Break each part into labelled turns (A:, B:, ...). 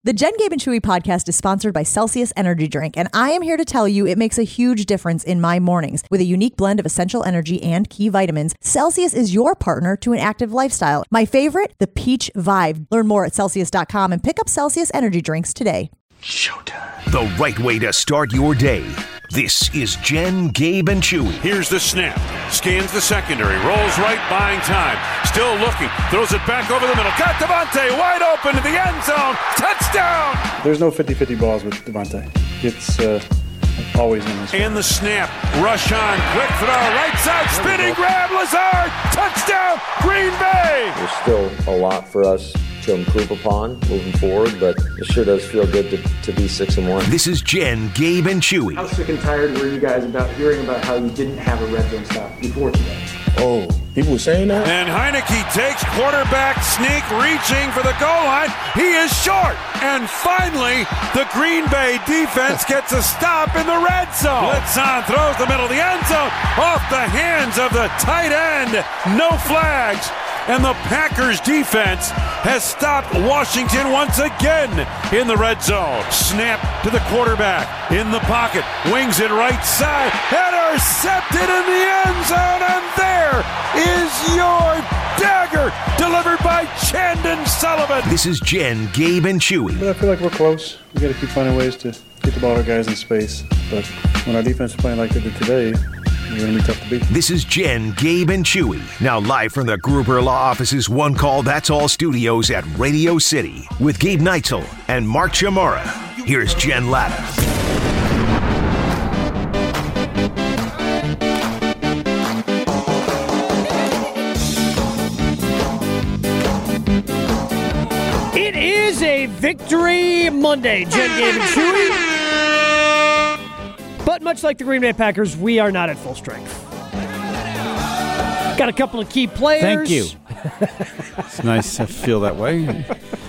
A: The Jen, Gabe, and Chewy podcast is sponsored by Celsius Energy Drink, and I am here to tell you it makes a huge difference in my mornings. With a unique blend of essential energy and key vitamins, Celsius is your partner to an active lifestyle. My favorite, the Peach Vibe. Learn more at Celsius.com and pick up Celsius Energy Drinks today.
B: Showtime. The right way to start your day. This is Jen, Gabe, and Chewy.
C: Here's the snap. Scans the secondary. Rolls right, buying time. Still looking. Throws it back over the middle. Got Devontae wide open to the end zone. Touchdown!
D: There's no 50-50 balls with Devontae. It's always in this.
C: And the snap. Rush on. Quick throw. Right side. Spinning grab. Lazard. Touchdown. Green Bay.
E: There's still a lot for us to improve upon moving forward, but it sure does feel good to be 6-1.
B: This is Jen, Gabe, and Chewy.
F: How sick and tired were you guys about hearing about how you didn't have a red zone stop before today?
G: Oh, people were saying that?
C: And Heineke takes quarterback sneak, reaching for the goal line. He is short. And finally, the Green Bay defense gets a stop in the red zone. Blitz on, throws the middle of the end zone, off the hands of the tight end. No flags. And the Packers defense has stopped Washington once again in the red zone. Snap to the quarterback in the pocket. Wings it right side. Intercepted in the end zone. And there is your dagger delivered by Chandon Sullivan.
B: This is Jen, Gabe, and Chewy.
D: But I feel like we're close. We got to keep finding ways to get the ball to guys in space. But when our defense is playing like they did today, we're going to be tough to beat.
B: This is Jen, Gabe, and Chewy. Now live from the Gruber Law Office's One Call That's All studios at Radio City with Gabe Neitzel and Mark Chamara. Here's Jen Latta.
H: It is a Victory Monday, Jen, Gabe, and Chewy. But much like the Green Bay Packers, we are not at full strength. Got a couple of key players.
I: Thank you. It's nice to feel that way.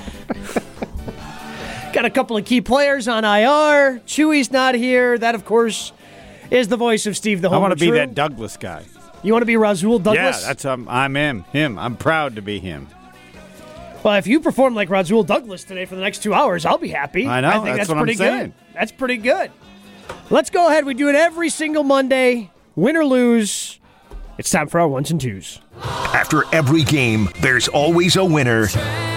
H: Got a couple of key players on IR. Chewy's not here. That, of course, is the voice of Steve the Homer.
I: I want to be
H: True.
I: that Douglas guy.
H: You want to be Rasul Douglas?
I: Yeah, that's I'm him. I'm proud to be him.
H: Well, if you perform like Rasul Douglas today for the next 2 hours, I'll be happy.
I: I know.
H: I think that's
I: what
H: pretty
I: I'm saying.
H: good. That's pretty good. Let's go ahead. We do it every single Monday. Win or lose, it's time for our ones and twos.
B: After every game, there's always a winner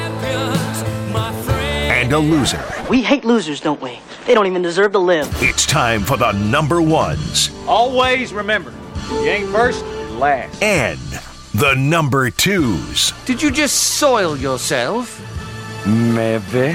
B: and a loser.
J: We hate losers, don't we? They don't even deserve to live.
B: It's time for the number ones.
K: Always remember, you ain't first, you're last.
B: And the number twos.
L: Did you just soil yourself?
K: Maybe.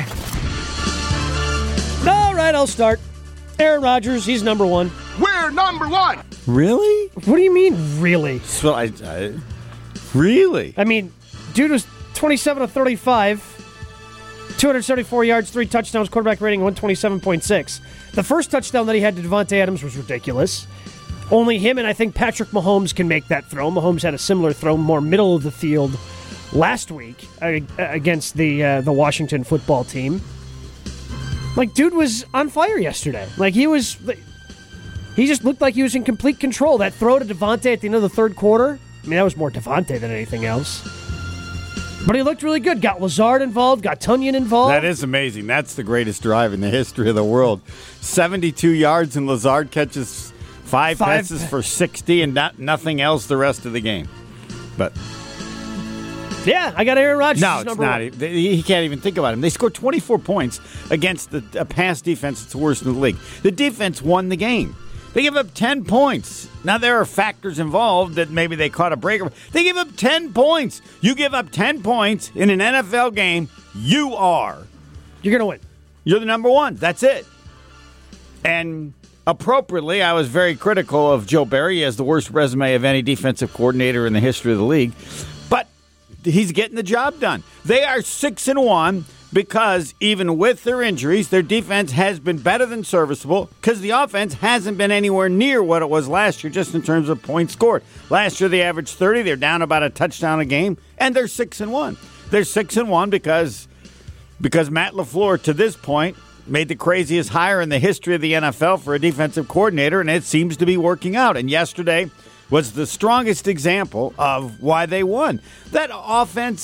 H: All right, I'll start. Aaron Rodgers, he's number one.
G: We're number one.
I: Really?
H: What do you mean, really?
I: So really?
H: I mean, dude was 27 of 35, 274 yards, 3 touchdowns, quarterback rating 127.6. The first touchdown that he had to Devontae Adams was ridiculous. Only him and I think Patrick Mahomes can make that throw. Mahomes had a similar throw, more middle of the field, last week against the Washington football team. Like, dude was on fire yesterday. Like, he just looked like he was in complete control. That throw to Devontae at the end of the third quarter, I mean, that was more Devontae than anything else. But he looked really good. Got Lazard involved, got Tunyon involved.
I: That is amazing. That's the greatest drive in the history of the world. 72 yards and Lazard catches five passes for 60 and nothing else the rest of the game. But
H: yeah, I got Aaron Rodgers.
I: No, it's not. He can't even think about him. They scored 24 points against a pass defense that's the worst in the league. The defense won the game. They give up 10 points. Now, there are factors involved that maybe they caught a break. They give up 10 points. You give up 10 points in an NFL game, you're going
H: to win.
I: You're the number one. That's it. And appropriately, I was very critical of Joe Barry. He has the worst resume of any defensive coordinator in the history of the league. But he's getting the job done. They are 6-1 because even with their injuries, their defense has been better than serviceable because the offense hasn't been anywhere near what it was last year just in terms of points scored. Last year, they averaged 30. They're down about a touchdown a game, and they're 6-1. They're 6-1 because Matt LaFleur, to this point, made the craziest hire in the history of the NFL for a defensive coordinator, and it seems to be working out. And yesterday was the strongest example of why they won. That offense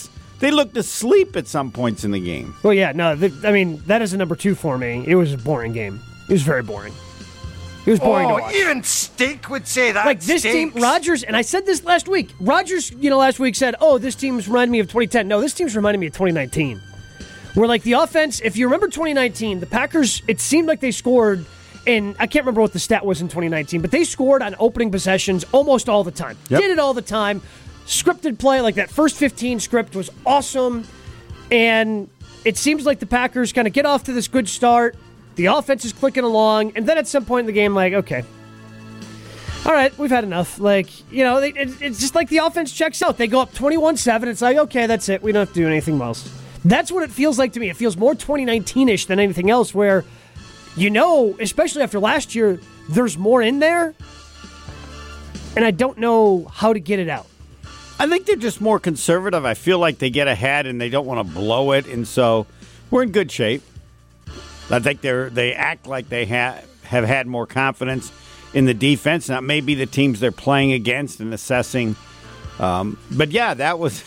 I: They looked asleep at some points in the game.
H: Well, yeah, no, that is a number 2 for me. It was a boring game. It was very boring. It was boring to watch.
L: Even Stink would say that.
H: Like this
L: stinks.
H: team, Rodgers, and I said this last week. Rodgers, last week said, "Oh, this team's reminding me of 2010." No, this team's reminding me of 2019. Where like the offense, if you remember 2019, the Packers, it seemed like they scored, and I can't remember what the stat was in 2019, but they scored on opening possessions almost all the time.
I: Yep.
H: Did it all the time. Scripted play, like that first 15 script was awesome, and it seems like the Packers kind of get off to this good start. The offense is clicking along, and then at some point in the game, like, okay, all right, we've had enough. Like, it's just like the offense checks out. They go up 21-7. It's like, okay, that's it. We don't have to do anything else. That's what it feels like to me. It feels more 2019-ish than anything else where, especially after last year, there's more in there, and I don't know how to get it out.
I: I think they're just more conservative. I feel like they get ahead and they don't want to blow it, and so we're in good shape. I think they act like they have had more confidence in the defense. Now, maybe the teams they're playing against and assessing. But yeah, that was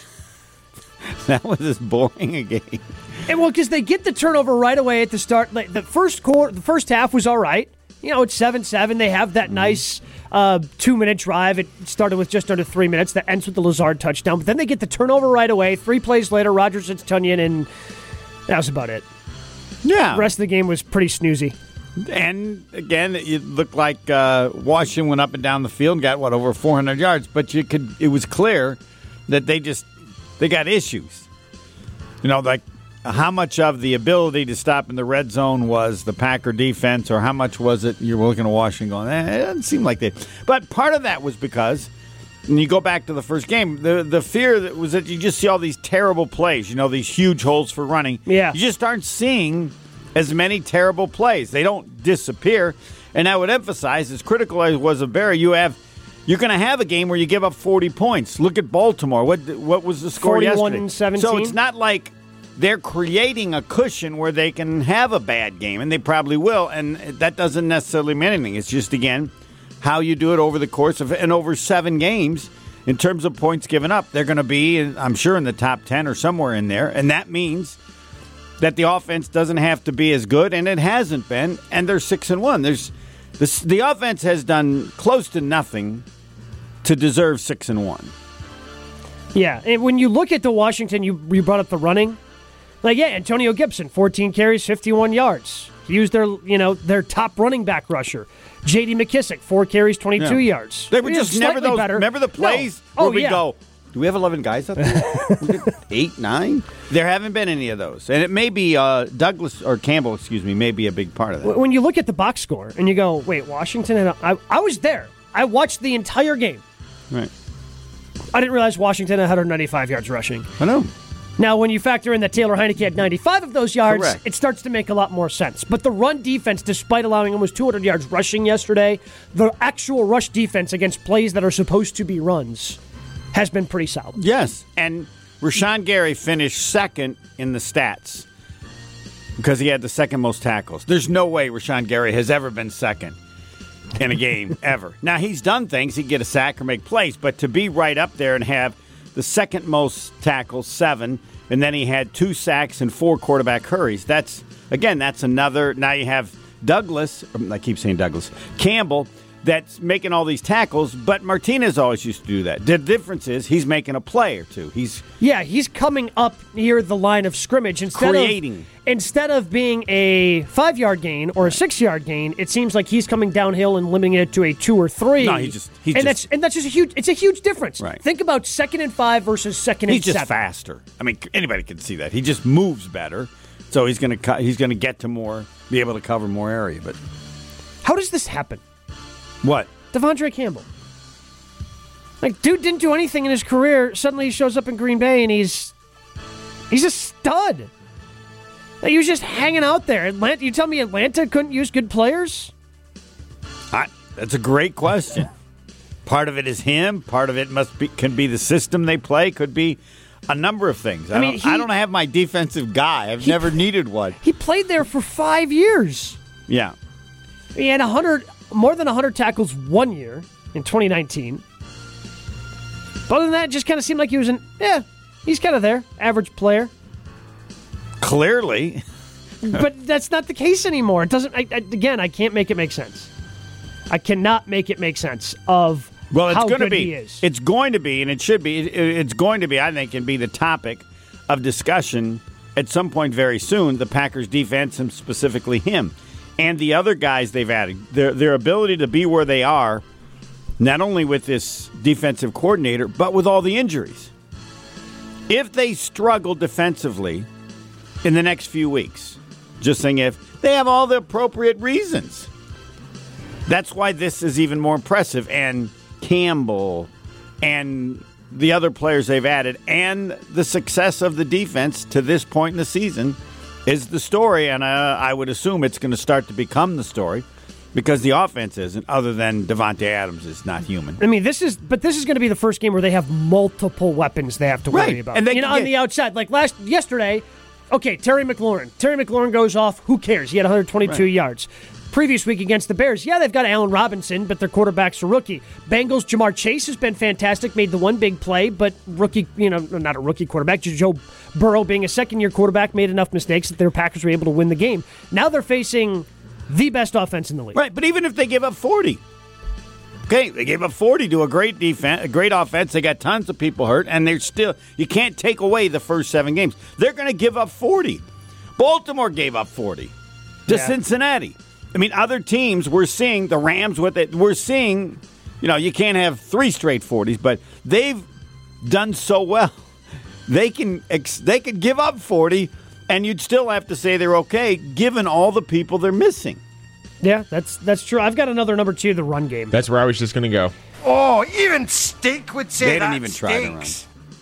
I: as boring a game.
H: And well, because they get the turnover right away at the start. Like the first half was all right. It's 7-7. They have that nice 2-minute drive. It started with just under 3 minutes. That ends with the Lazard touchdown. But then they get the turnover right away. 3 plays later, Rodgers hits Tunyon, and that was about it.
I: Yeah.
H: The rest of the game was pretty snoozy.
I: And, again, it looked like Washington went up and down the field and got, over 400 yards. But it was clear that they got issues. Like how much of the ability to stop in the red zone was the Packer defense, or how much was it you're looking at Washington going, it doesn't seem like they. But part of that was because, when you go back to the first game, the fear that was that you just see all these terrible plays, these huge holes for running.
H: Yeah.
I: You just aren't seeing as many terrible plays. They don't disappear. And I would emphasize, as critical as was of Barry, you're going to have a game where you give up 40 points. Look at Baltimore. What was the score yesterday?
H: 41-17.
I: So it's not like they're creating a cushion where they can have a bad game, and they probably will, and that doesn't necessarily mean anything. It's just, again, how you do it over the course of and over 7 games in terms of points given up. They're going to be, I'm sure, in the top 10 or somewhere in there, and that means that the offense doesn't have to be as good, and it hasn't been, and they're 6-1. The offense has done close to nothing to deserve 6-1.
H: Yeah, and when you look at the Washington, you brought up the running. Antonio Gibson, 14 carries, 51 yards. He used their top running back rusher. J.D. McKissick, 4 carries, 22 yards.
I: They were just never those.
H: Better.
I: Remember the plays where we go, do we have 11 guys up there? 8, 9? There haven't been any of those. And it may be Douglas or Campbell, may be a big part of that.
H: When you look at the box score and you go, wait, Washington, I was there. I watched the entire game.
I: Right.
H: I didn't realize Washington had 195 yards rushing.
I: I know.
H: Now, when you factor in that Taylor Heineke had 95 of those yards,
I: correct,
H: it starts to make a lot more sense. But the run defense, despite allowing almost 200 yards rushing yesterday, the actual rush defense against plays that are supposed to be runs has been pretty solid.
I: Yes, and Rashawn Gary finished second in the stats because he had the second most tackles. There's no way Rashawn Gary has ever been second in a game, ever. Now, he's done things. He can get a sack or make plays, but to be right up there and have the second most tackles, 7, and then he had 2 sacks and 4 quarterback hurries. That's another. Now you have Campbell, that's making all these tackles, but Martinez always used to do that. The difference is he's making a play or two. He's
H: coming up near the line of scrimmage instead of being a 5-yard gain or a 6-yard gain. It seems like he's coming downhill and limiting it to a 2 or 3.
I: No,
H: that's just a huge. It's a huge difference.
I: Right.
H: Think about 2nd and 5 versus 2nd and 7.
I: He's just faster. I mean, anybody can see that. He just moves better, so he's going to get to more, be able to cover more area. But
H: how does this happen?
I: What?
H: Devondre Campbell. Dude didn't do anything in his career. Suddenly he shows up in Green Bay and he's a stud. He was just hanging out there. You tell me Atlanta couldn't use good players?
I: That's a great question. Part of it is him. Part of it can be the system they play. Could be a number of things. I don't have my defensive guy. I've never needed one.
H: He played there for 5 years.
I: Yeah.
H: He had more than 100 tackles 1 year in 2019. But other than that, it just kind of seemed like he was He's kind of there, average player.
I: Clearly.
H: But that's not the case anymore. It doesn't. Again, I can't make it make sense. I cannot make it make sense of how good he is.
I: It's going to be, and it should be. It's going to be, I think, and be the topic of discussion at some point very soon. The Packers' defense, and specifically him, and the other guys they've added. Their ability to be where they are, not only with this defensive coordinator, but with all the injuries. If they struggle defensively in the next few weeks, just saying if they have all the appropriate reasons. That's why this is even more impressive. And Campbell and the other players they've added and the success of the defense to this point in the season is the story. And I would assume it's going to start to become the story because the offense isn't, other than Davante Adams is not human.
H: I mean, this is going to be the first game where they have multiple weapons they have to worry about.
I: And
H: on the outside. Like yesterday, okay, Terry McLaurin goes off. Who cares? He had 122 yards. Previous week against the Bears, they've got Allen Robinson, but their quarterback's a rookie. Bengals, Jamar Chase has been fantastic, made the one big play, but rookie, not a rookie quarterback. Joe Burrow, being a second-year quarterback, made enough mistakes that their Packers were able to win the game. Now they're facing the best offense in the league.
I: Right, but even if they give up 40, okay, they gave up 40 to a great defense, a great offense. They got tons of people hurt, and you can't take away the first 7 games. They're going to give up 40. Baltimore gave up 40 to Cincinnati. I mean, other teams, we're seeing the Rams with it. We're seeing, you can't have 3 straight 40s, but they've done so well. They can give up 40, and you'd still have to say they're okay, given all the people they're missing.
H: Yeah, that's true. I've got another number 2, the run game.
M: That's where I was just going to go.
N: Oh, even Stink would say
I: they
N: that
I: didn't even try to run.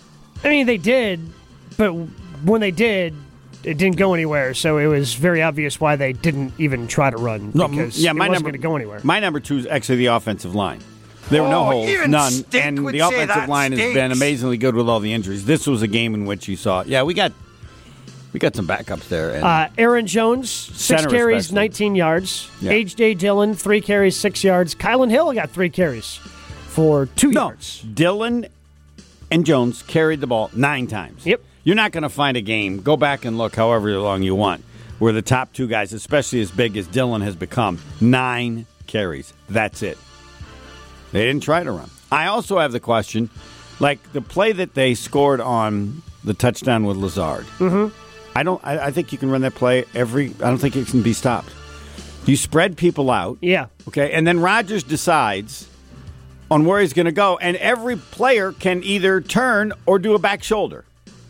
H: I mean, they did, but when they did, it didn't go anywhere, so it was very obvious why they didn't even try to run, because it wasn't going to go anywhere.
I: My number 2 is actually the offensive line. There were no holes, none, and the offensive line has been amazingly good with all the injuries. This was a game in which you saw, we got some backups there. And
H: Aaron Jones, 6 carries, especially 19 yards. Yeah. H.J. Dillon, 3 carries, 6 yards. Kylan Hill got 3 carries for 2 yards.
I: Dillon and Jones carried the ball 9 times.
H: Yep.
I: You're not going to find a game, go back and look however long you want, where the top 2 guys, especially as big as Dillon has become, 9 carries. That's it. They didn't try to run. I also have the question, like the play that they scored on the touchdown with Lazard.
H: Mm-hmm.
I: I think you can run that play I don't think it can be stopped. You spread people out.
H: Yeah.
I: Okay, and then Rodgers decides on where he's going to go, and every player can either turn or do a back shoulder.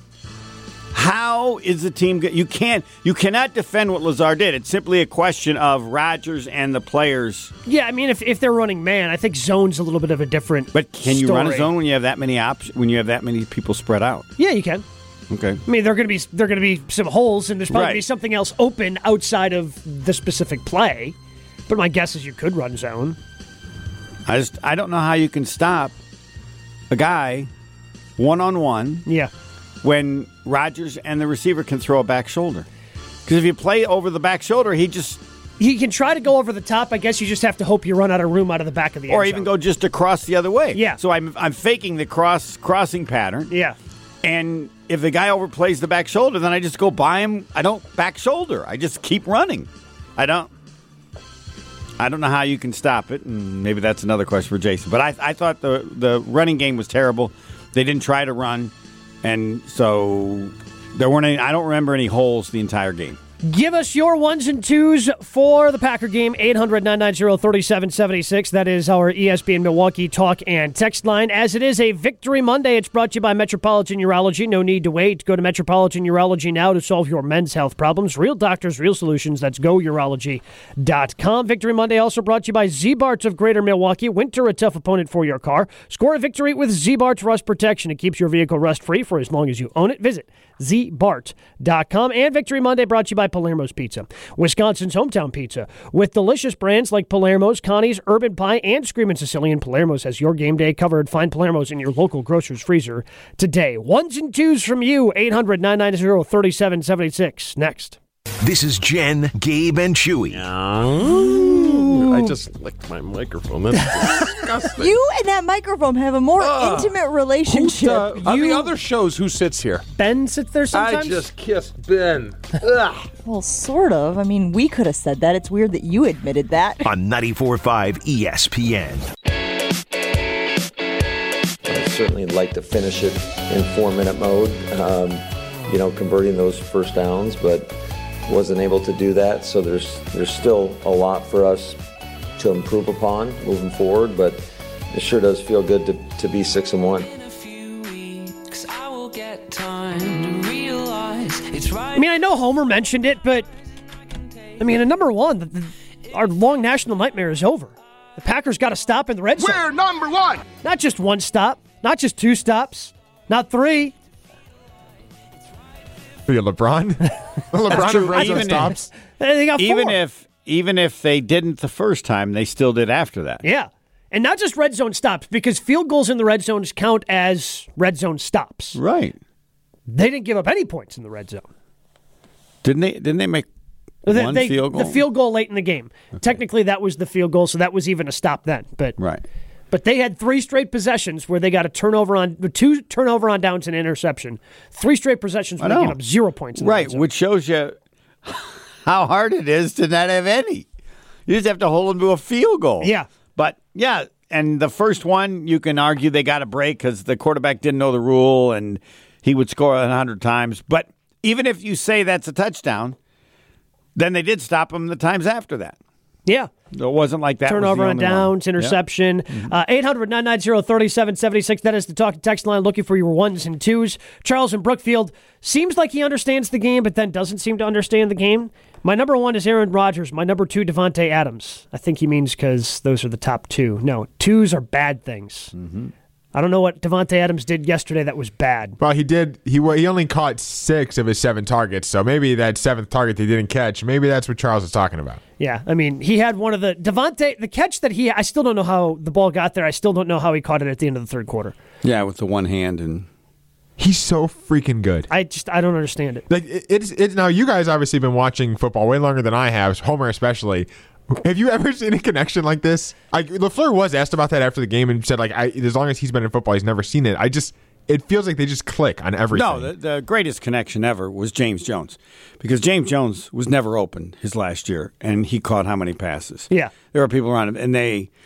I: How is the team? You cannot defend what Lazard did. It's simply a question of Rodgers and the players.
H: Yeah, I mean, if they're running man, I think zone's a little bit of a different.
I: But can you run a zone when you have that many options? When you have that many people spread out?
H: Yeah, you can.
I: Okay.
H: I mean, there are going to be some holes, and there's probably going to be something else open outside of the specific play. But my guess is you could run zone.
I: I don't know how you can stop a guy 1-on-1.
H: Yeah.
I: When Rodgers and the receiver can throw a back shoulder. Because if you play over the back shoulder, he
H: can try to go over the top. I guess you just have to hope you run out of room out of the back of the end
I: or even
H: zone.
I: Go just across the other way.
H: Yeah.
I: So I'm faking the crossing pattern.
H: Yeah.
I: And if the guy overplays the back shoulder, then I just go by him. I don't back shoulder. I just keep running. I don't know how you can stop it, and maybe that's another question for Jason. But I thought the running game was terrible. They didn't try to run. And so there weren't any. I don't remember any holes the entire game.
H: Give us your 1s and 2s for the Packer game, 800-990-3776. That is our ESPN Milwaukee talk and text line. As it is a Victory Monday, it's brought to you by Metropolitan Urology. No need to wait. Go to Metropolitan Urology now to solve your men's health problems. Real doctors, real solutions. That's gourology.com. Victory Monday also brought to you by Z-Bart of Greater Milwaukee. Winter, a tough opponent for your car. Score a victory with Z-Bart Rust Protection. It keeps your vehicle rust-free for as long as you own it. Visit ZBart.com. And Victory Monday brought to you by Palermo's Pizza, Wisconsin's hometown pizza. With delicious brands like Palermo's, Connie's, Urban Pie, and Screamin' Sicilian, Palermo's has your game day covered. Find Palermo's in your local grocer's freezer today. 1s and 2s from you, 800-990-3776. Next.
B: This is Jen, Gabe, and Chewy.
M: I just licked my microphone. That's disgusting.
A: You and that microphone have a more intimate relationship.
M: On the other shows, who sits here?
H: Ben sits there sometimes?
M: I just kissed Ben. Ugh.
A: Well, sort of. I mean, we could have said that. It's weird that you admitted that.
B: On 94.5 ESPN.
E: I certainly like to finish it in 4-minute mode, converting those first downs, but wasn't able to do that. So there's still a lot for us to improve upon moving forward, but it sure does feel good to be 6-1.
H: I mean, I know Homer mentioned it, but I mean, at number one, our long national nightmare is over. The Packers got to stop in the red zone.
G: We're number one.
H: Not just one stop, not just 2 stops, not 3.
O: For your LeBron? LeBron of red zone stops?
H: They got 4.
I: Even if they didn't the first time, they still did after that.
H: Yeah. And not just red zone stops, because field goals in the red zones count as red zone stops.
I: Right.
H: They didn't give up any points in the red zone.
I: Didn't they make one field goal?
H: The field goal late in the game. Okay. Technically, that was the field goal, so that was even a stop then. But
I: right.
H: But they had 3 straight possessions where they got a 2 turnover on downs and interception. 3 straight possessions where they gave up 0 points in the red zone.
I: Which shows you how hard it is to not have any. You just have to hold them to a field goal.
H: Yeah.
I: But, yeah, and the first one, you can argue they got a break because the quarterback didn't know the rule and he would score 100 times. But even if you say that's a touchdown, then they did stop him the times after that.
H: Yeah.
I: It wasn't like that.
H: Turnover on downs, interception.
I: Yeah.
H: 800-990-3776. That is the talk text line looking for your 1s and 2s. Charles in Brookfield seems like he understands the game, but then doesn't seem to understand the game. My number 1 is Aaron Rodgers. My number 2, Davante Adams. I think he means because those are the top 2. No, 2s are bad things.
I: Mm-hmm.
H: I don't know what Davante Adams did yesterday that was bad.
O: Well, he did. He only caught 6 of his 7 targets, so maybe that 7th target they didn't catch, maybe that's what Charles is talking about.
H: Yeah, I mean, he had one of the catch that I still don't know how the ball got there. I still don't know how he caught it at the end of the third quarter.
I: Yeah, with the one hand and.
O: He's so freaking good.
H: I don't understand it.
O: Like it's now. You guys obviously been watching football way longer than I have, Homer especially. Have you ever seen a connection like this? LaFleur was asked about that after the game and said, as long as he's been in football, he's never seen it. It feels like they just click on everything.
I: No, the greatest connection ever was James Jones, because James Jones was never open his last year, and he caught how many passes?
H: Yeah,
I: there were people around him, and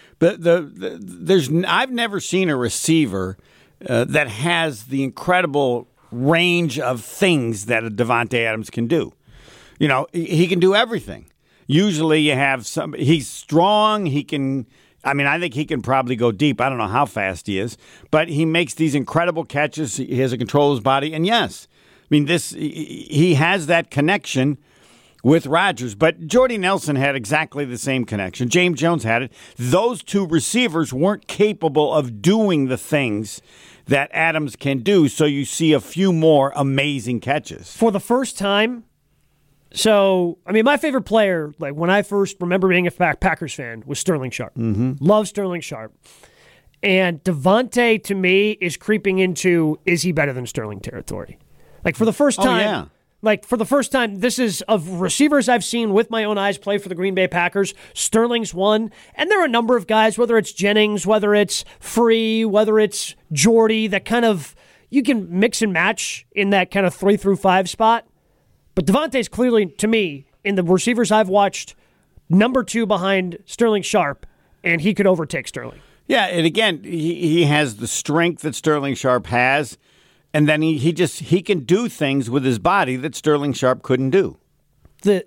I: I've never seen a receiver that has the incredible range of things that a Davante Adams can do. You know, he can do everything. Usually you have he's strong, he can, I think he can probably go deep. I don't know how fast he is, but he makes these incredible catches. He has a control of his body, and yes, he has that connection with Rodgers, but Jordy Nelson had exactly the same connection. James Jones had it. Those 2 receivers weren't capable of doing the things that Adams can do, so you see a few more amazing catches.
H: For the first time. So, my favorite player, when I first remember being a Packers fan, was Sterling Sharp.
I: Mm-hmm.
H: Love Sterling Sharp. And Davante, to me, is creeping into, is he better than Sterling territory? For the first time. For the first time, this is of receivers I've seen with my own eyes play for the Green Bay Packers. Sterling's one. And there are a number of guys, whether it's Jennings, whether it's Free, whether it's Jordy, that kind of, you can mix and match in that kind of 3 through 5 spot. But Davante's clearly, to me, in the receivers I've watched, number 2 behind Sterling Sharp, and he could overtake Sterling.
I: Yeah, and again, he has the strength that Sterling Sharp has, and then he can do things with his body that Sterling Sharp couldn't do.
H: The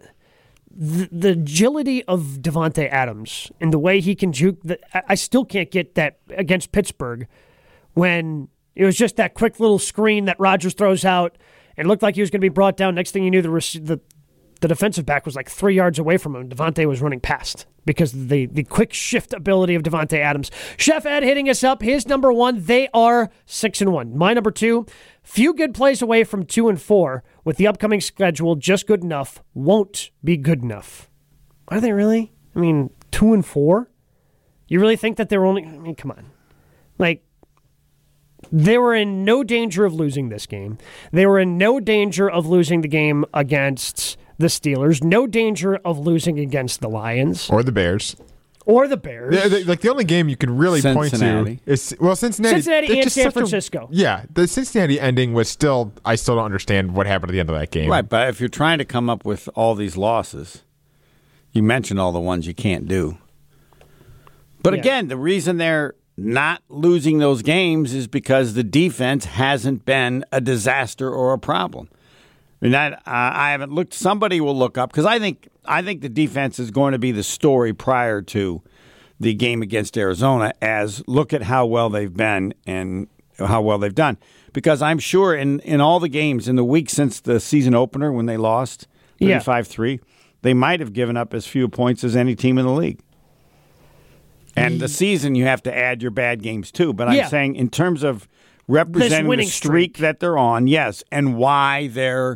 H: agility of Davante Adams and the way he can juke, I still can't get that against Pittsburgh when it was just that quick little screen that Rodgers throws out. It looked like he was going to be brought down. Next thing you knew, the defensive back was 3 yards away from him. Davante was running past because of the quick shift ability of Davante Adams. Chef Ed hitting us up. His number 1, they are 6-1. My number 2, few good plays away from 2 and 4. With the upcoming schedule just good enough, won't be good enough. Are they really? 2 and 4? You really think that they're only? Come on. They were in no danger of losing this game. They were in no danger of losing the game against the Steelers. No danger of losing against the Lions.
O: Or the Bears.
H: Or the Bears.
O: The only game you can really point to is Cincinnati.
H: And San Francisco.
O: The Cincinnati ending was still. I still don't understand what happened at the end of that game.
I: Right, but if you're trying to come up with all these losses, you mentioned all the ones you can't do. But again, the reason they're not losing those games is because the defense hasn't been a disaster or a problem. I mean, I haven't looked. Somebody will look up because I think the defense is going to be the story prior to the game against Arizona. As look at how well they've been and how well they've done. Because I'm sure in all the games in the week since the season opener when they lost 35-3, they might have given up as few points as any team in the league. And the season, you have to add your bad games too. But I'm saying in terms of representing the streak that they're on, yes, and why they're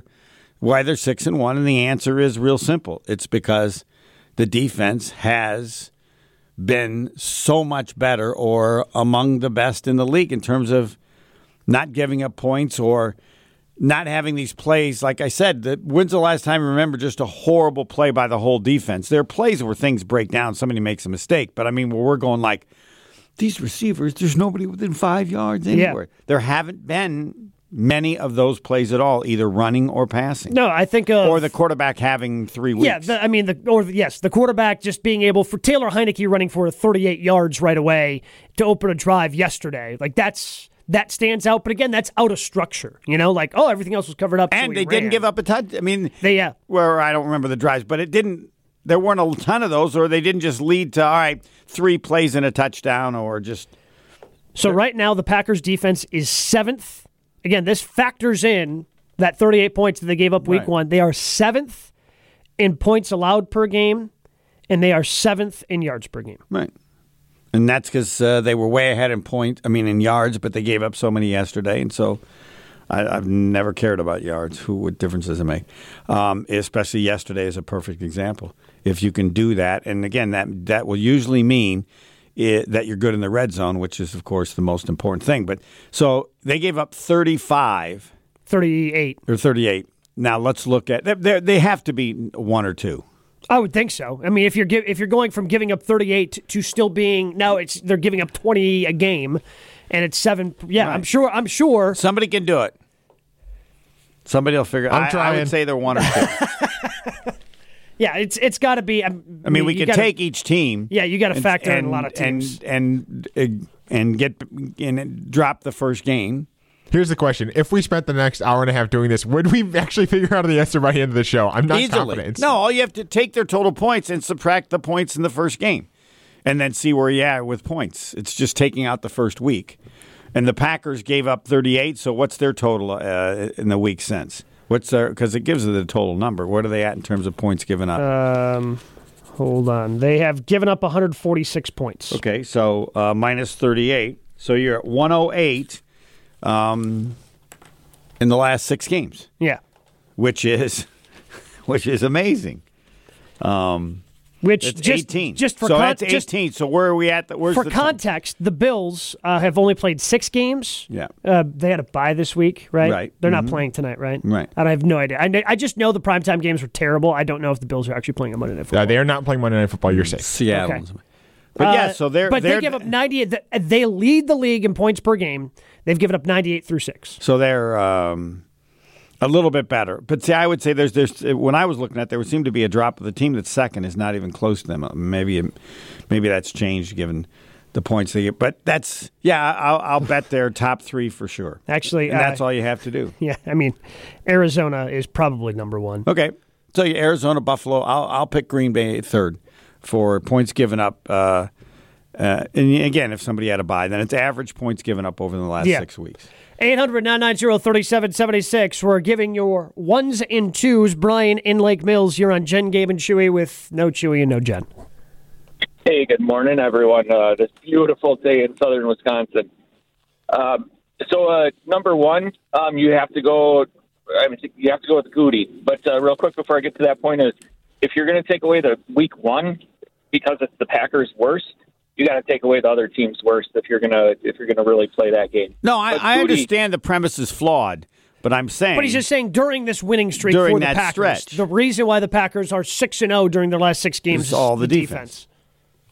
I: 6-1, and the answer is real simple. It's because the defense has been so much better or among the best in the league in terms of not giving up points or not having these plays. Like I said, when's the last time you remember just a horrible play by the whole defense? There are plays where things break down, somebody makes a mistake. But, I mean, where we're going like, these receivers, there's nobody within 5 yards anywhere. Yeah. There haven't been many of those plays at all, either running or passing.
H: No, I think
I: or the quarterback having 3 weeks.
H: Yeah, the quarterback just being able for Taylor Heineke running for 38 yards right away to open a drive yesterday. Like that stands out. But again, that's out of structure. Everything else was covered up.
I: And they didn't give up a touch. I mean,
H: where
I: I don't remember the drives, but it didn't. There weren't a ton of those, or they didn't just lead to 3 plays and a touchdown, or just.
H: So right now, the Packers defense is 7th. Again, this factors in that 38 points that they gave up week 1. They are 7th in points allowed per game, and they are 7th in yards per game.
I: Right. And that's because they were way ahead in yards, but they gave up so many yesterday. And so I've never cared about yards. What difference does it make? Especially yesterday is a perfect example. If you can do that, and again, that will usually mean that you're good in the red zone, which is, of course, the most important thing. But so they gave up 38. Now let's look at they have to be 1 or 2.
H: I would think so. I mean, if you're going from giving up 38 to still being they're giving up 20 a game, and it's 7. Yeah, right. I'm sure
I: somebody can do it. Somebody will figure. I would say they're 1 or 2.
H: Yeah, it's got to be.
I: We can take each team.
H: Yeah, you got to factor in a lot of teams
I: and drop the first game.
O: Here's the question: if we spent the next hour and a half doing this, would we actually figure out the answer by the end of the show? I'm not confident.
I: No, all you have to take their total points and subtract the points in the first game, and then see where you're at with points. It's just taking out the first week, and the Packers gave up 38. So what's their total in the week since? What's their, because it gives it the total number. What are they at in terms of points given up?
H: Hold on. They have given up 146 points.
I: Okay, so minus 38. So you're at 108 in the last 6 games.
H: Yeah.
I: Which is amazing.
H: Which
I: just 18.
H: Just for
I: that's 18. So where are we at?
H: For context, the Bills have only played 6 games.
I: Yeah.
H: They had a bye this week, right?
I: Right.
H: They're not playing tonight, right?
I: Right.
H: I have no idea. I just know the primetime games were terrible. I don't know if the Bills are actually playing a Monday Night Football.
O: They are not playing Monday Night Football. You're safe.
I: Seattle. Okay. But so they're.
H: But they give up 98. They lead the league in points per game. They've given up 98 through 6.
I: So they're a little bit better. But see, I would say there's when I was looking at, there would seem to be a drop. The team that's second is not even close to them. Maybe that's changed given the points they get. But that's I'll bet they're top 3 for sure.
H: Actually,
I: and that's all you have to do.
H: Yeah, I mean, Arizona is probably number 1.
I: Okay, so Arizona, Buffalo. I'll pick Green Bay 3rd for points given up. And again, if somebody had a bye, then it's average points given up over the last 6 weeks.
H: 800-990-3776. We're giving your 1s and 2s. Brian in Lake Mills. You're on Jen, Gabe, and Chewy with no Chewy and no Jen.
P: Hey, good morning, everyone. This beautiful day in southern Wisconsin. So, number 1, you have to go. You have to go with Goody. But real quick before I get to that point is, if you're going to take away the week 1 because it's the Packers' worst, you got to take away the other team's worst if you're gonna really play that game.
I: No, I understand the premise is flawed, but I'm saying.
H: But he's just saying during this winning streak for the Packers,
I: stretch,
H: the reason why the Packers are 6-0 during their last 6 games is
I: all the defense.
P: Oh,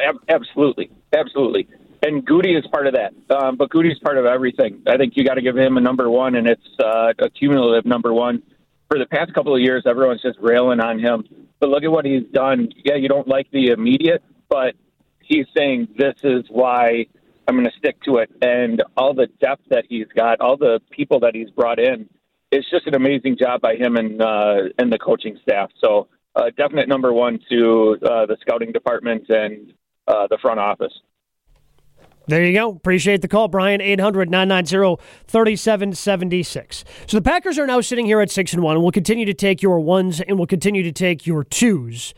P: Absolutely. And Goody is part of that. But Goody's part of everything. I think you got to give him a number one, and it's a cumulative number one. For the past couple of years, everyone's just railing on him. But look at what he's done. Yeah, you don't like the immediate, but he's saying this is why I'm going to stick to it. And all the depth that he's got, all the people that he's brought in, it's just an amazing job by him and the coaching staff. So definite number one to the scouting department and the front office.
H: There you go. Appreciate the call, Brian. 800-990-3776. So the Packers are now sitting here at 6-1, and we'll continue to take your ones and we'll continue to take your twos.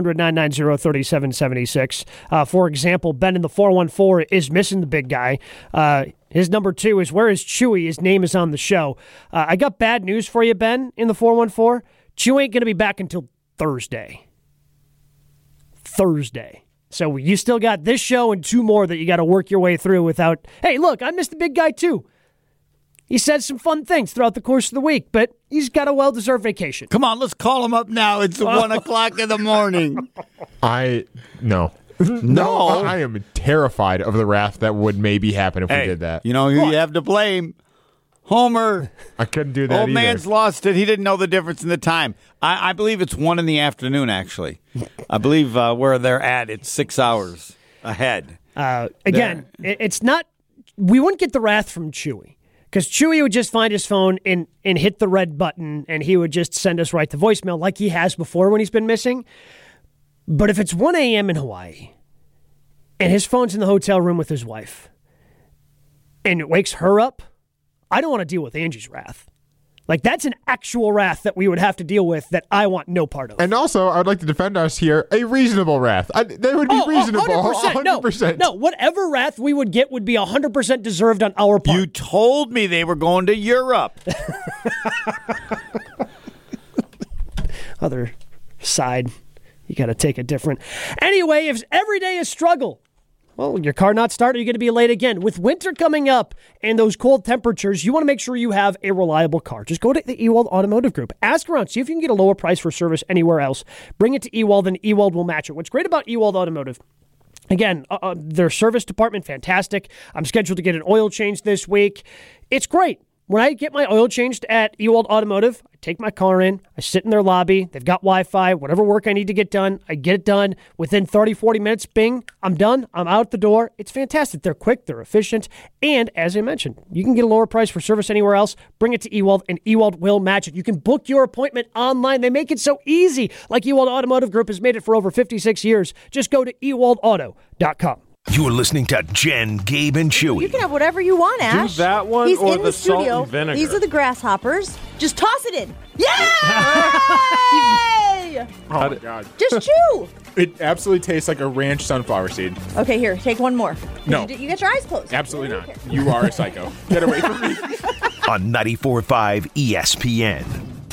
H: 800-990-3776. For example, Ben in the 414 is missing the big guy. His number 2 is, where is Chewy? His name is on the show. I got bad news for you, Ben, in the 414. Chewy ain't going to be back until Thursday. So you still got this show and 2 more that you got to work your way through without, hey, look, I missed the big guy too. He said some fun things throughout the course of the week, but he's got a well-deserved vacation.
I: Come on, let's call him up now. It's 1 o'clock in the morning.
O: No, I am terrified of the wrath that would maybe happen if we did that.
I: You know who you have to blame? Homer.
O: I couldn't do that
I: Old man's lost it. He didn't know the difference in the time. I believe it's 1 in the afternoon, actually. I believe where they're at, it's 6 hours ahead.
H: Again, it's not, we wouldn't get the wrath from Chewy, because Chewy would just find his phone and hit the red button, and he would just send us right to voicemail like he has before when he's been missing. But if it's 1 a.m. in Hawaii, and his phone's in the hotel room with his wife, and it wakes her up, I don't want to deal with Angie's wrath. Like, that's an actual wrath that we would have to deal with that I want no part of.
O: And also, I would like to defend us here, a reasonable wrath. They would be reasonable. 100%.
H: No, whatever wrath we would get would be 100% deserved on our part.
I: You told me they were going to Europe.
H: Other side, you got to take a different. Anyway, if every day is struggle, well, your car not started, you're going to be late again. With winter coming up and those cold temperatures, you want to make sure you have a reliable car. Just go to the Ewald Automotive Group. Ask around, see if you can get a lower price for service anywhere else. Bring it to Ewald, and Ewald will match it. What's great about Ewald Automotive, again, their service department, fantastic. I'm scheduled to get an oil change this week. It's great. When I get my oil changed at Ewald Automotive, I take my car in, I sit in their lobby, they've got Wi-Fi, whatever work I need to get done, I get it done. Within 30, 40 minutes, bing, I'm done, I'm out the door. It's fantastic. They're quick, they're efficient, and as I mentioned, you can get a lower price for service anywhere else. Bring it to Ewald, and Ewald will match it. You can book your appointment online. They make it so easy, like Ewald Automotive Group has made it for over 56 years. Just go to ewaldauto.com.
B: You're listening to Jen, Gabe, and Chewy.
A: You can have whatever you want, Ash.
M: Do that one
A: He's
M: or
A: in
M: the
A: studio.
M: salt and vinegar?
A: These are the grasshoppers. Just toss it in. Yay!
Q: Oh, my God.
A: Just chew.
Q: It absolutely tastes like a ranch sunflower seed.
A: Okay, here, take one more.
Q: No.
A: You got your eyes closed.
Q: Absolutely not. You are a psycho. Get away from me.
B: On 94.5 ESPN.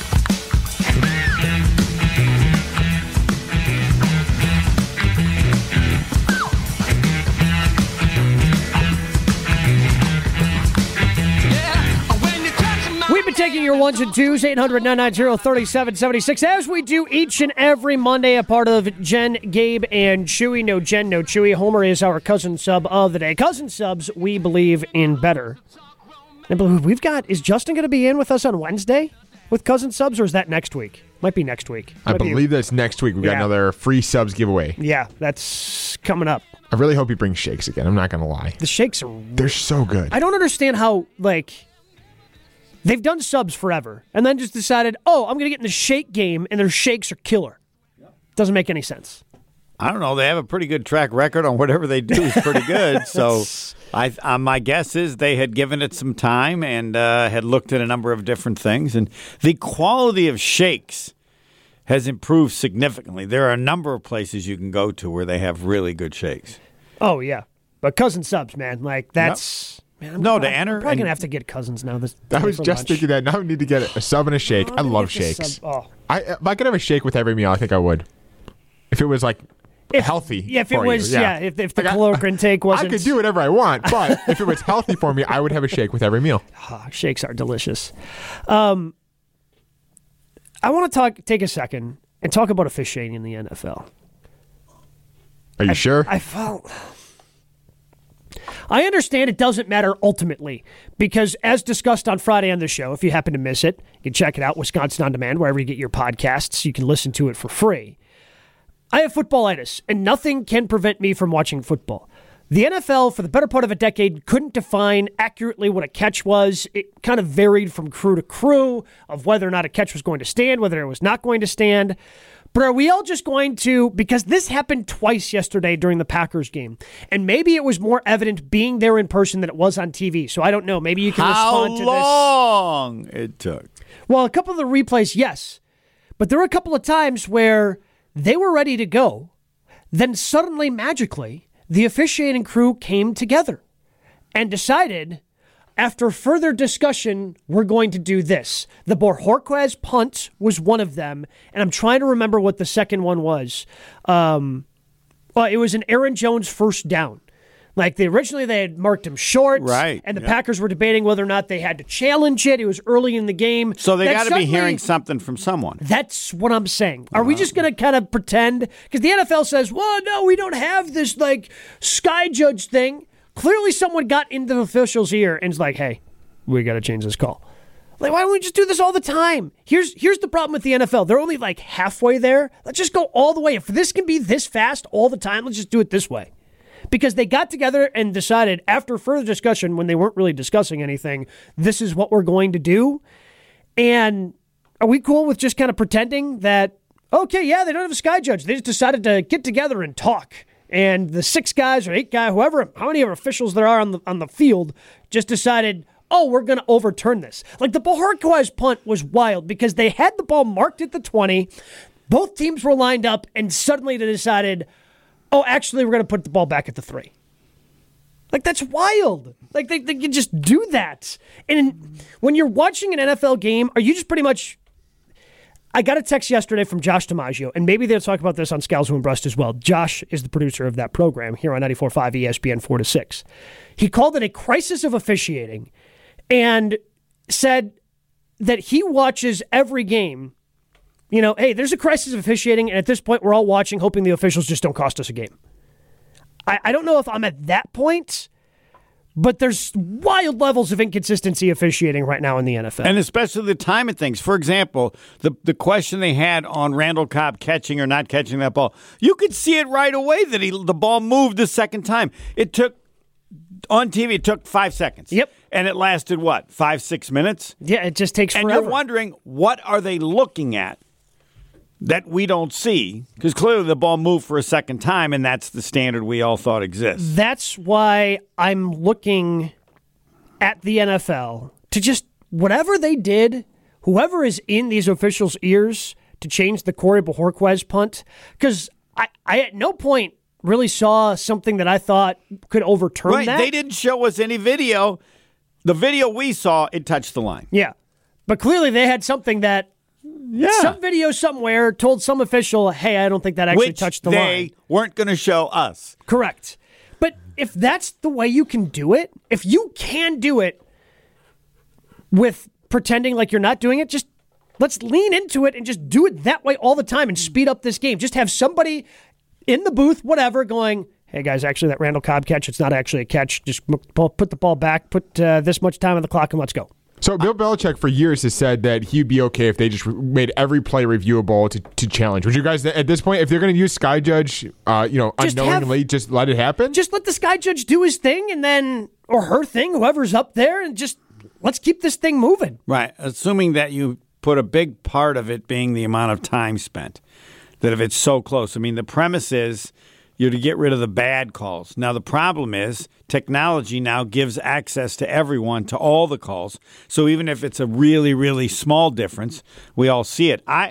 H: We've been taking your ones and twos, 800-990-3776, as we do each and every Monday, a part of Jen, Gabe, and Chewy. No Jen, no Chewy. Homer is our cousin sub of the day. Cousin subs, we believe in better. And we've got, is Justin going to be in with us on Wednesday with cousin subs, or is that next week? Might be next week.
O: I believe that's next week. We've got another free subs giveaway.
H: Yeah, that's coming up.
O: I really hope he brings shakes again. I'm not going to lie.
H: The shakes are...
O: They're so good.
H: I don't understand how, they've done subs forever, and then just decided, I'm going to get in the shake game, and their shakes are killer. Doesn't make any sense.
I: I don't know. They have a pretty good track record on whatever they do is pretty good. So my guess is they had given it some time and had looked at a number of different things. And the quality of shakes has improved significantly. There are a number of places you can go to where they have really good shakes.
H: Oh, yeah. But cousin subs, man, that's...
I: Yep.
H: Man,
I: to enter.
H: I'm probably going to have to get cousins now.
O: I was just thinking that. Now I need to get a sub and a shake. I love shakes. If I could have a shake with every meal, I think I would. If it was healthy.
H: Yeah, if it was, if the caloric intake wasn't.
O: I could do whatever I want, but if it was healthy for me, I would have a shake with every meal.
H: Shakes are delicious. I want to take a second and talk about officiating in the NFL.
O: Are you sure?
H: I understand it doesn't matter ultimately because, as discussed on Friday on the show, if you happen to miss it, you can check it out, Wisconsin On Demand, wherever you get your podcasts. You can listen to it for free. I have footballitis, and nothing can prevent me from watching football. The NFL, for the better part of a decade, couldn't define accurately what a catch was. It kind of varied from crew to crew of whether or not a catch was going to stand, whether it was not going to stand. But are we all just going to, because this happened twice yesterday during the Packers game, and maybe it was more evident being there in person than it was on TV, so I don't know. Maybe you can respond to this.
I: How long it took?
H: Well, a couple of the replays, yes. But there were a couple of times where they were ready to go, then suddenly, magically, the officiating crew came together and decided, after further discussion, we're going to do this. The Bojorquez punt was one of them, and I'm trying to remember what the second one was. Well, it was an Aaron Jones first down. Like, originally they had marked him short,
I: right?
H: And the Packers were debating whether or not they had to challenge it. It was early in the game.
I: So they got to be hearing something from someone.
H: That's what I'm saying. Are we just going to kind of pretend? Because the NFL says, well, no, we don't have this, like, sky judge thing. Clearly someone got into the official's ear and is like, hey, we got to change this call. Like, why don't we just do this all the time? Here's the problem with the NFL. They're only like halfway there. Let's just go all the way. If this can be this fast all the time, let's just do it this way. Because they got together and decided, after further discussion, when they weren't really discussing anything, this is what we're going to do. And are we cool with just kind of pretending that, okay, yeah, they don't have a sky judge. They just decided to get together and talk. And the 6 guys or 8 guys, whoever, how many officials there are on the field, just decided, oh, we're going to overturn this. Like, the Bojorquez punt was wild because they had the ball marked at the 20. Both teams were lined up, and suddenly they decided, oh, actually, we're going to put the ball back at the 3. Like, that's wild. Like, they can just do that. And when you're watching an NFL game, are you just pretty much... I got a text yesterday from Josh DiMaggio, and maybe they'll talk about this on Scalzo and Brust as well. Josh is the producer of that program here on 94.5 ESPN 4 to 6. He called it a crisis of officiating and said that he watches every game. You know, hey, there's a crisis of officiating, and at this point, we're all watching, hoping the officials just don't cost us a game. I don't know if I'm at that point, but there's wild levels of inconsistency officiating right now in the NFL.
I: And especially the time of things. For example, the question they had on Randall Cobb catching or not catching that ball, you could see it right away that the ball moved the second time. It took, on TV, it took 5 seconds.
H: Yep.
I: And it lasted, what, 5-6 minutes?
H: Yeah, it just takes forever.
I: And you're wondering, what are they looking at that we don't see? Because clearly the ball moved for a second time, and that's the standard we all thought exists.
H: That's why I'm looking at the NFL to just, whatever they did, whoever is in these officials' ears to change the Corey Bojorquez punt, because I at no point really saw something that I thought could overturn that.
I: They didn't show us any video. The video we saw, it touched the line.
H: Yeah. But clearly they had something that some video somewhere told some official, hey, I don't think that actually touched the line.
I: They weren't going to show us.
H: Correct. But if that's the way you can do it, if you can do it with pretending like you're not doing it, just let's lean into it and just do it that way all the time and speed up this game. Just have somebody in the booth, whatever, going, hey, guys, actually that Randall Cobb catch, it's not actually a catch. Just put the ball back, put this much time on the clock, and let's go.
O: So Bill Belichick for years has said that he'd be okay if they just made every play reviewable to challenge. Would you guys, at this point, if they're going to use Sky Judge, unknowingly, just let it happen?
H: Just let the Sky Judge do his thing and then, or her thing, whoever's up there, and just let's keep this thing moving.
I: Right, assuming that you put a big part of it being the amount of time spent, that if it's so close. I mean, the premise is you're to get rid of the bad calls. Now, the problem is technology now gives access to everyone to all the calls. So even if it's a really, really small difference, we all see it. I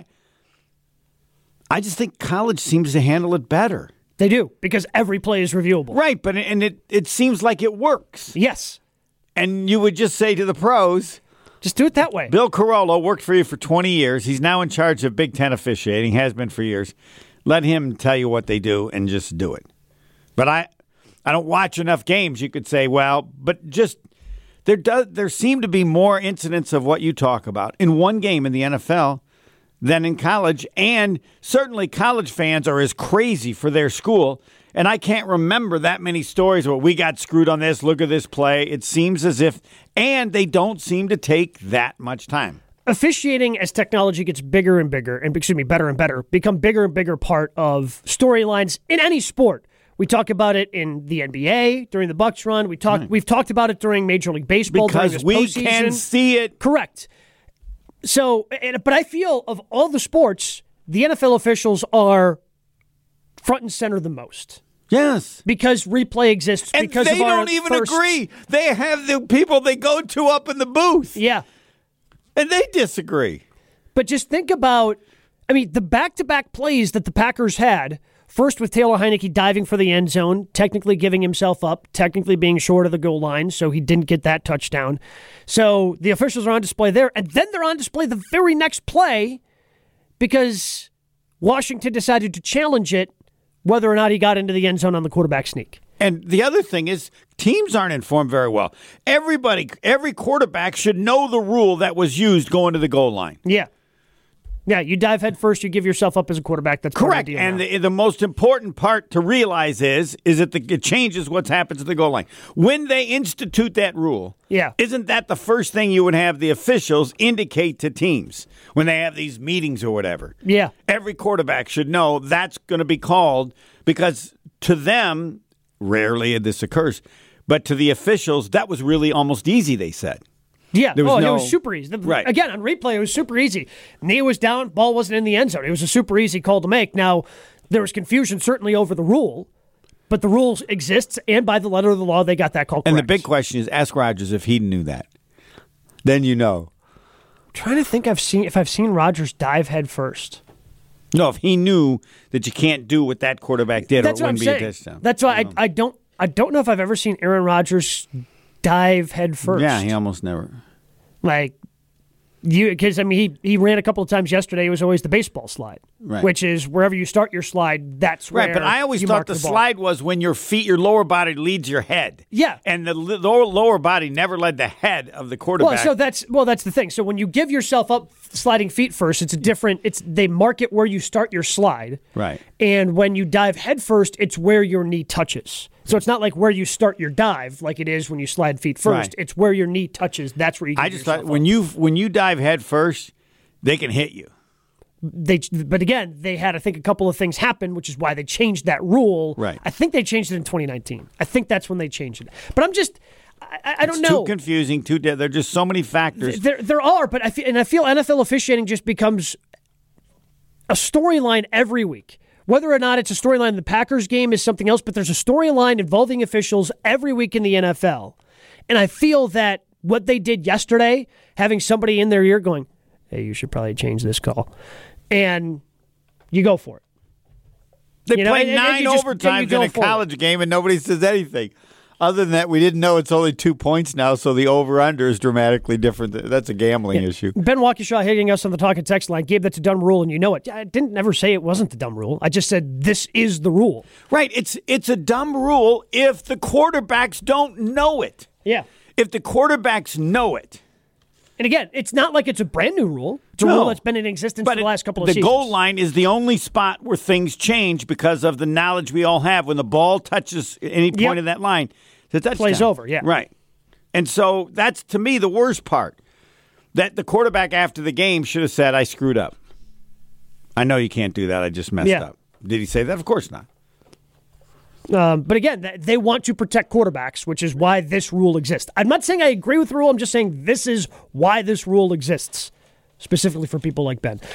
I: just think college seems to handle it better.
H: They do, because every play is reviewable.
I: Right, but it seems like it works.
H: Yes.
I: And you would just say to the pros,
H: just do it that way.
I: Bill Carollo worked for you for 20 years. He's now in charge of Big Ten officiating, has been for years. Let him tell you what they do and just do it. But I don't watch enough games. You could say, well, but just there seem to be more incidents of what you talk about. In one game in the NFL, than in college, and certainly college fans are as crazy for their school. And I can't remember that many stories where we got screwed on this, look at this play. It seems as if, and they don't seem to take that much time.
H: Officiating, as technology gets bigger and bigger, and better and better, become bigger and bigger part of storylines in any sport. We talk about it in the NBA during the Bucks run. We've talked about it during Major League Baseball
I: because
H: during
I: we
H: this postseason.
I: can see it.
H: Correct. So, but I feel of all the sports, the NFL officials are front and center the most.
I: Yes.
H: Because replay exists.
I: And
H: because
I: they
H: of our
I: don't even
H: first...
I: agree. They have the people they go to up in the booth.
H: Yeah.
I: And they disagree.
H: But just think about, the back-to-back plays that the Packers had, first with Taylor Heineke diving for the end zone, technically giving himself up, technically being short of the goal line, so he didn't get that touchdown. So the officials are on display there, and then they're on display the very next play because Washington decided to challenge it, whether or not he got into the end zone on the quarterback sneak.
I: And the other thing is, teams aren't informed very well. Every quarterback should know the rule that was used going to the goal line.
H: Yeah. Yeah, you dive head first, you give yourself up as a quarterback. That's
I: correct. And the most important part to realize is that it changes what happens at the goal line. When they institute that rule, isn't that the first thing you would have the officials indicate to teams when they have these meetings or whatever?
H: Yeah.
I: Every quarterback should know that's going to be called because to them, rarely this occurs, but to the officials, that was really almost easy, they said.
H: Yeah, it was super easy.
I: Right.
H: Again, on replay, it was super easy. Knee was down, ball wasn't in the end zone. It was a super easy call to make. Now, there was confusion certainly over the rule, but the rules exist, and by the letter of the law, they got that call correct.
I: And the big question is, ask Rodgers if he knew that. Then you know.
H: I'm trying to think if I've seen Rodgers dive head first.
I: No, if he knew that you can't do what that quarterback did,
H: That's
I: or it
H: what
I: wouldn't
H: I'm
I: be
H: saying.
I: a touchdown.
H: That's why I don't know if I've ever seen Aaron Rodgers dive head first.
I: Yeah, he almost never.
H: Because he ran a couple of times yesterday. It was always the baseball slide,
I: right.
H: Which is wherever you start your slide, that's where.
I: Right, but I always thought the slide was when your lower body leads your head.
H: Yeah,
I: and the lower body never led the head of the quarterback.
H: That's the thing. So when you give yourself up sliding feet first, it's a different. They mark it where you start your slide,
I: right?
H: And when you dive head first, it's where your knee touches. So it's not like where you start your dive, like it is when you slide feet first.
I: Right.
H: It's where your knee touches. That's where you.
I: I just thought when you dive head first, they can hit you.
H: But again, they had, I think, a couple of things happen, which is why they changed that rule.
I: Right.
H: I think they changed it in 2019. I think that's when they changed it. But I'm just, I don't know.
I: Too confusing. There are just so many factors.
H: There are, but I feel NFL officiating just becomes a storyline every week. Whether or not it's a storyline in the Packers game is something else, but there's a storyline involving officials every week in the NFL. And I feel that what they did yesterday, having somebody in their ear going, hey, you should probably change this call. And you go for it.
I: They played 9 overtimes in a college game and nobody says anything. Other than that, we didn't know it's only 2 points now, so the over-under is dramatically different. That's a gambling issue.
H: Ben Waukesha hitting us on the talk and text line. Gabe, that's a dumb rule, and you know it. I didn't never say it wasn't the dumb rule. I just said this is the rule.
I: Right. It's a dumb rule if the quarterbacks don't know it.
H: Yeah.
I: If the quarterbacks know it.
H: And again, it's not like it's a brand new rule. It's a rule that's been in existence for the last couple of seasons.
I: The goal line is the only spot where things change because of the knowledge we all have. When the ball touches any point of that line, the touchdown.
H: Plays over, yeah.
I: Right. And so that's, to me, the worst part. That the quarterback after the game should have said, I screwed up. I know you can't do that. I just messed up. Did he say that? Of course not.
H: But again, they want to protect quarterbacks, which is why this rule exists. I'm not saying I agree with the rule. I'm just saying this is why this rule exists, specifically for people like Ben.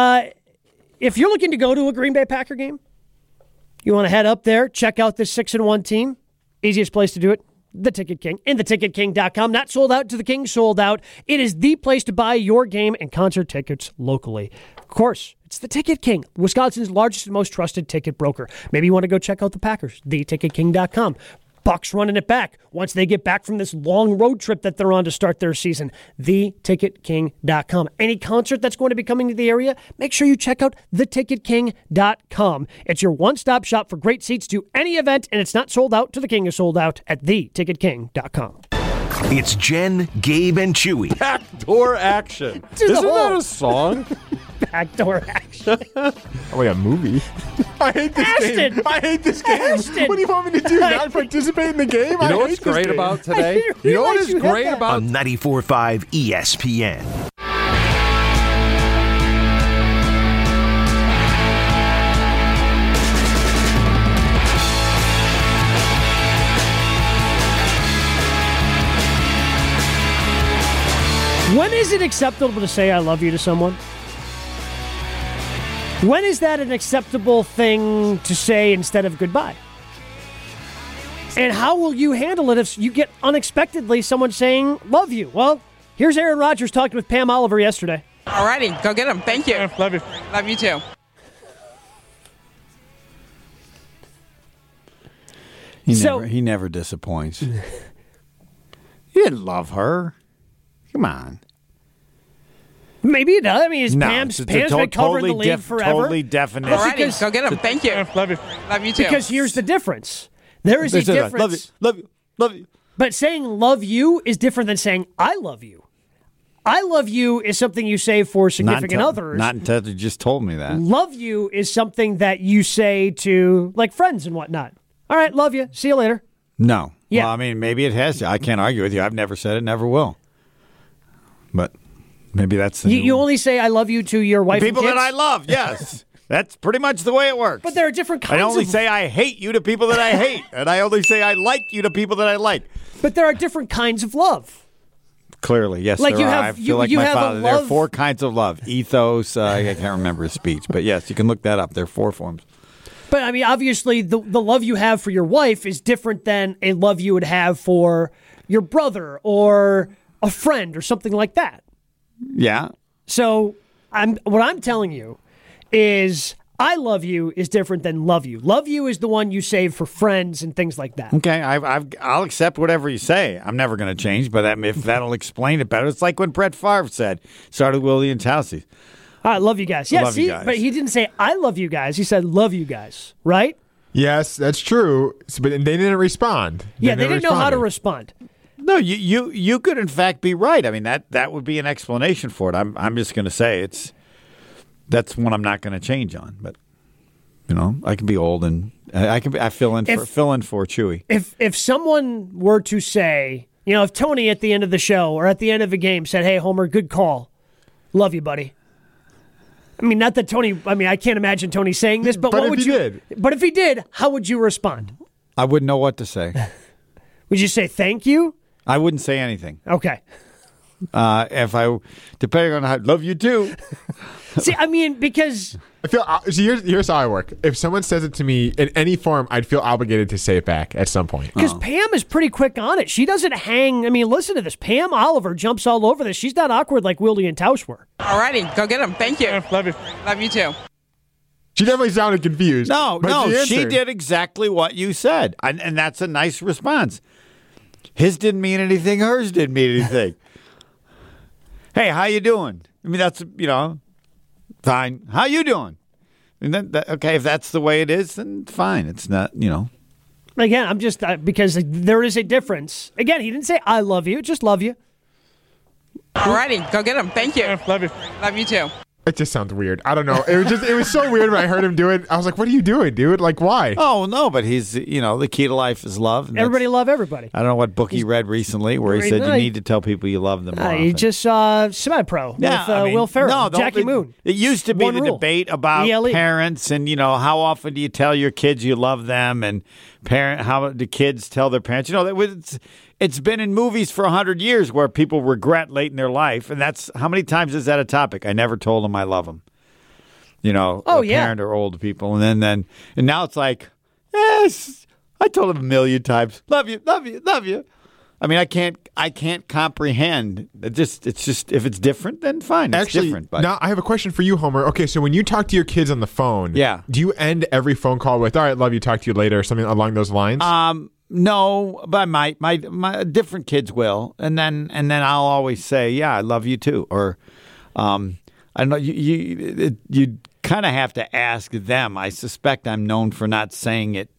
H: If you're looking to go to a Green Bay Packer game, you want to head up there, check out this 6-1 team. Easiest place to do it, The Ticket King, and theticketking.com. Not sold out to the King, sold out. It is the place to buy your game and concert tickets locally. Of course, it's The Ticket King, Wisconsin's largest and most trusted ticket broker. Maybe you want to go check out the Packers, theticketking.com. Bucks running it back once they get back from this long road trip that they're on to start their season. Theticketking.com. Any concert that's going to be coming to the area, make sure you check out theticketking.com. It's your one-stop shop for great seats to any event, and it's not sold out till the King is sold out at theticketking.com.
B: It's Jen, Gabe, and Chewy.
M: Backdoor action. Isn't that a song?
H: backdoor action.
O: Oh, wait, a movie? I hate this game. I hate this game.
H: Ashton.
O: What do you want me to do? Not participate in the game?
C: You know
O: I
C: what's
O: hate this
C: great
O: game.
C: about today? You know what is great about
B: on 94.5 ESPN.
H: When is it acceptable to say I love you to someone? When is that an acceptable thing to say instead of goodbye? And how will you handle it if you get unexpectedly someone saying love you? Well, here's Aaron Rodgers talking with Pam Oliver yesterday.
R: All righty, go get him. Thank you.
O: Love you.
R: Love you too.
I: He never disappoints. You didn't love her. Come on.
H: Maybe it does. I mean, Pam's been covering
I: totally
H: the league forever.
I: Totally definite.
R: All righty, go get him. Thank you.
O: Love you.
R: Love you too.
H: Because here's the difference. There is a difference.
I: Love you. Love you.
H: But saying love you is different than saying I love you. I love you is something you say for significant others.
I: Not until you just told me that.
H: Love you is something that you say to like friends and whatnot. All right, love you. See you later.
I: No.
H: Yeah.
I: Well, I mean, maybe it has to. I can't argue with you. I've never said it, never will. But maybe that's the
H: you only say I love you to your wife
I: people
H: and kids?
I: that I love, yes. That's pretty much the way it works.
H: But there are different kinds
I: I only
H: of...
I: say I hate you to people that I hate. And I only say I like you to people that I like.
H: But there are different kinds of love.
I: Clearly, yes,
H: like
I: there
H: you
I: are.
H: have,
I: I feel
H: you,
I: like
H: you
I: my
H: have
I: father.
H: A
I: There
H: love...
I: are 4 kinds of love. Ethos, I can't remember his speech. But yes, you can look that up. There are 4 forms.
H: But, I mean, obviously, the love you have for your wife is different than a love you would have for your brother or a friend or something like that.
I: Yeah.
H: So what I'm telling you is I love you is different than love you. Love you is the one you save for friends and things like that.
I: Okay, I'll accept whatever you say. I'm never going to change, but if that'll explain it better. It's like when Brett Favre started Willie and Towsey.
H: I love you guys. Yeah,
I: love you guys.
H: But he didn't say I love you guys. He said love you guys, right?
O: Yes, that's true. But they didn't respond.
H: They didn't know how to respond.
I: No, you could in fact be right. I mean that would be an explanation for it. I'm just going to say that's one I'm not going to change on. But I can be old and I fill in for Chewy.
H: If someone were to say, if Tony at the end of the show or at the end of a game said, "Hey Homer, good call, love you, buddy." I mean, not that Tony. I mean, I can't imagine Tony saying this, but what would you?
O: Did.
H: But if he did, how would you respond?
I: I wouldn't know what to say.
H: Would you say thank you?
I: I wouldn't say anything.
H: Okay.
I: Depending on how, love you too.
H: See, I mean, because
O: I feel. See, here's how I work. If someone says it to me in any form, I'd feel obligated to say it back at some point.
H: Because Pam is pretty quick on it. She doesn't hang. I mean, listen to this. Pam Oliver jumps all over this. She's not awkward like Willie and Tausch were.
R: All righty, go get him. Thank you.
O: Love you.
R: Love you too.
O: She definitely sounded confused.
I: No, she did exactly what you said, and that's a nice response. His didn't mean anything. Hers didn't mean anything. Hey, how you doing? I mean, that's fine. How you doing? And okay, if that's the way it is, then fine. It's not,
H: Again, I'm just because there is a difference. Again, he didn't say I love you, just love you.
R: All righty, go get him. Thank you.
O: Love you.
R: Love you too.
O: It just sounds weird. I don't know. It was so weird when I heard him do it. I was like, what are you doing, dude? Like, why?
I: Oh, no, but he's, the key to life is love.
H: Everybody love everybody.
I: I don't know what book he read recently where he said you need to tell people you love them more
H: He just saw Semi-Pro with Will Ferrell, Jackie Moon.
I: It used to be
H: One
I: the
H: rule.
I: debate about
H: ELE.
I: parents and, how often do you tell your kids you love them and how do kids tell their parents? It's been in movies for 100 years where people regret late in their life. And that's how many times is that a topic? I never told them I love them. Parent or old people. And now it's like, yes, I told him a million times, love you, love you, love you. I mean, I can't comprehend. It's just if it's different, then fine. It's
O: Actually,
I: different. But
O: now I have a question for you, Homer. Okay, so when you talk to your kids on the phone, do you end every phone call with, all right, love you, talk to you later, or something along those lines?
I: No, but my different kids will. And then I'll always say, yeah, I love you too. Or I don't know, you kind of have to ask them. I suspect I'm known for not saying it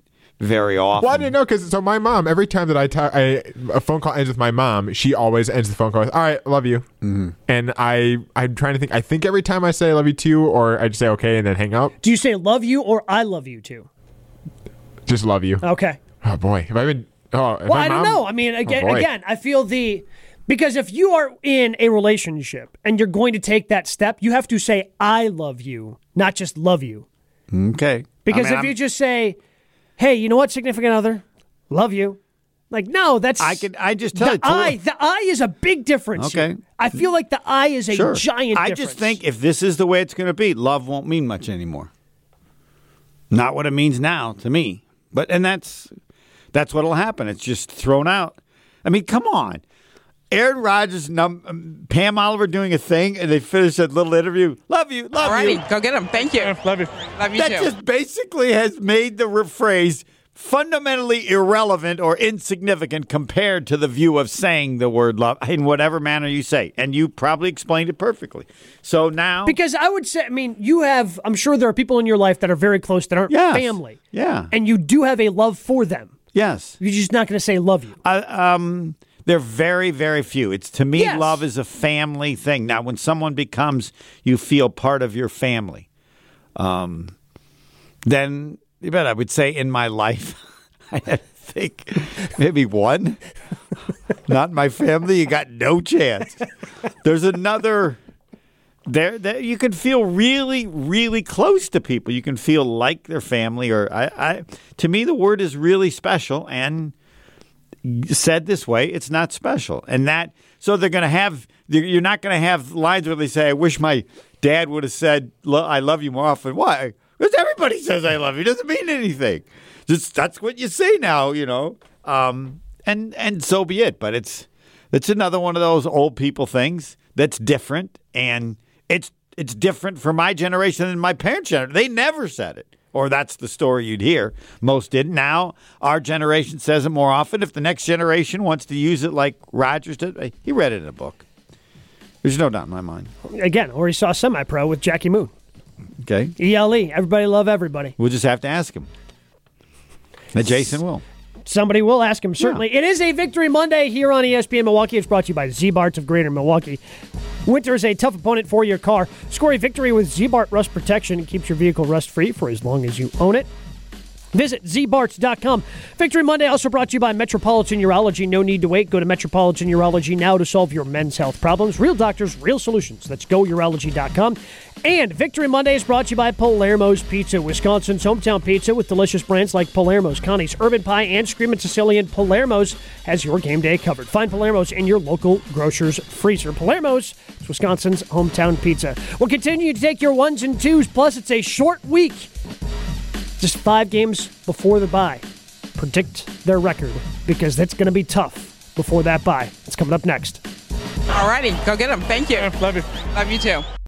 I: very often.
O: Well, I didn't know because my mom, every time that a phone call ends with my mom, she always ends the phone call with, "All right, love you." Mm-hmm. And I'm trying to think. I think every time I say I love you too, or I just say okay and then hang up.
H: Do you say love you or I love you too?
O: Just love you.
H: Okay.
O: Oh boy, have I been?
H: Well, I don't know. I mean, again, I feel because if you are in a relationship and you're going to take that step, you have to say I love you, not just love you.
I: Okay.
H: Because if you just say, hey, you know what, significant other, love you. Like, no, that's...
I: I just tell you.
H: The I is a big difference.
I: Okay.
H: Here. I feel like the I is a giant difference.
I: I just think if this is the way it's going to be, love won't mean much anymore. Not what it means now to me. And that's what'll happen. It's just thrown out. I mean, come on. Aaron Rodgers and Pam Oliver doing a thing, and they finish that little interview. Love you, love you.
R: Alrighty, go get him. Thank you.
M: Love you.
R: Love you
I: That
R: too.
I: just basically has made the phrase fundamentally irrelevant or insignificant compared to the view of saying the word love in whatever manner you say. And you probably explained it perfectly. So now...
H: Because I would say, I mean, I'm sure there are people in your life that are very close that aren't family.
I: Yeah.
H: And you do have a love for them.
I: Yes.
H: You're just not going to say love you.
I: They're very, very few. To me,
H: Yes.
I: love is a family thing. Now, when someone becomes, you feel part of your family, then, I would say in my life, I think maybe one. Not in my family, you got no chance. There's another... There, you can feel really, really close to people. You can feel like their family. Or to me, the word is really special, and said this way, it's not special. And so they're going to have. You're not going to have lines where they say, "I wish my dad would have said I love you more often." Why? Because everybody says I love you. It doesn't mean anything. That's what you say now, And so be it. But it's another one of those old people things that's different, and it's different for my generation than my parents' generation. They never said it, or that's the story you'd hear. Most didn't. Now our generation says it more often. If the next generation wants to use it like Rodgers did, he read it in a book. There's no doubt in my mind.
H: Again, already saw semi-pro with Jackie Moon.
I: Okay.
H: ELE. Everybody love everybody.
I: We'll just have to ask him. And Jason will.
H: Somebody will ask him, certainly. Yeah. It is a Victory Monday here on ESPN Milwaukee. It's brought to you by Z-Bart of Greater Milwaukee. Winter is a tough opponent for your car. Score a victory with Z-Bart Rust Protection. It keeps your vehicle rust-free for as long as you own it. Visit zbarts.com. Victory Monday also brought to you by Metropolitan Urology. No need to wait. Go to Metropolitan Urology now to solve your men's health problems. Real doctors, real solutions. That's gourology.com. And Victory Monday is brought to you by Palermo's Pizza, Wisconsin's hometown pizza with delicious brands like Palermo's, Connie's Urban Pie, and Screamin' Sicilian. Palermo's has your game day covered. Find Palermo's in your local grocer's freezer. Palermo's is Wisconsin's hometown pizza. We'll continue to take your ones and twos, plus it's a short week. Just 5 games before the bye. Predict their record, because that's going to be tough before that bye. It's coming up next.
R: Alrighty, go get them. Thank you.
M: Love you.
R: Love you too.